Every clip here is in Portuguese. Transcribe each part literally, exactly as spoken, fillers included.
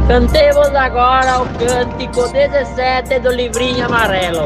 Cantemos agora o cântico dezessete do livrinho amarelo.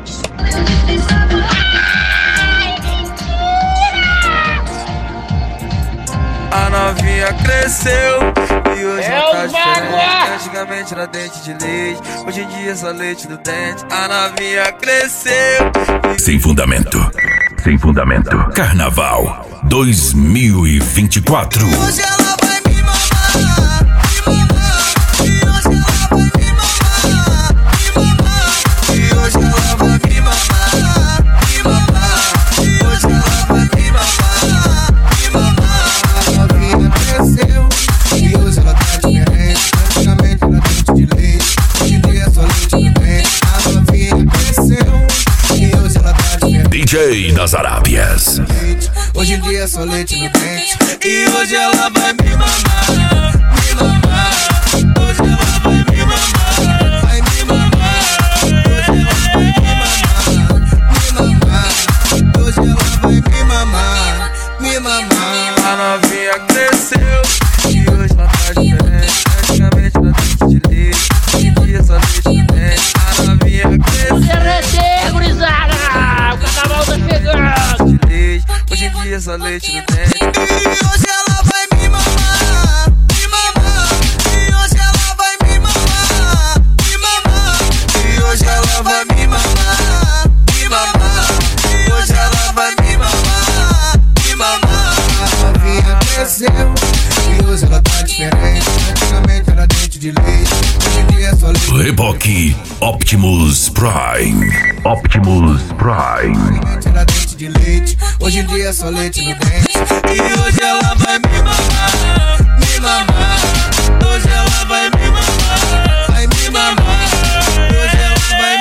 A novinha cresceu e hoje É ela tá o diferente. Bagua! Antigamente era dente de leite, hoje em dia é só leite no dente. A novinha cresceu. Sem fundamento. Sem fundamento. Carnaval dois mil e vinte e quatro. Hoje ela vai me mamar, me mamar. E hoje ela vai me mamar, me mamar. E hoje ela vai me mamar, me mamar. E hoje ela vai me mamar, me mamar. A novinha cresceu e hoje ela tá diferente. Antigamente era dente de leite, hoje em dia é só leite no dente. A novinha cresceu e hoje ela tá diferente. D J das Arábias. Hoje em dia é só leite no dente. E hoje ela vai me mamar, me mamar. Hoje ela vai me mamar, vai me mamar. Hoje ela vai me mamar, me mamar. Hoje ela vai me mamar, me mamar. A novinha cresceu e hoje ela tá diferente. Antigamente era dente de leite, hoje em dia é só leite no dente. A novinha cresceu. Derreter, gurizada! O carnaval tá chegando! Hoje em dia é só leite no dente. E hoje ela vai me mamar, me mamar. E hoje ela vai me mamar, me mamar. E hoje ela vai me mamar, me mamar. E hoje ela vai me mamar, me mamar. A novinha cresceu e hoje ela tá diferente. Antigamente era dente de leite, hoje em dia é só leite. Reboque Optimus Prime. Optimus Prime. Era dente de leite, hoje em dia é só leite no dente. E hoje ela vai me mamar, me mamar. Hoje ela vai me mamar, vai me mamar. Hoje ela vai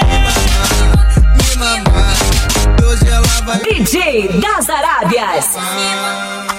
me mamar, me mamar. Hoje ela vai D J das Arábias. mamar.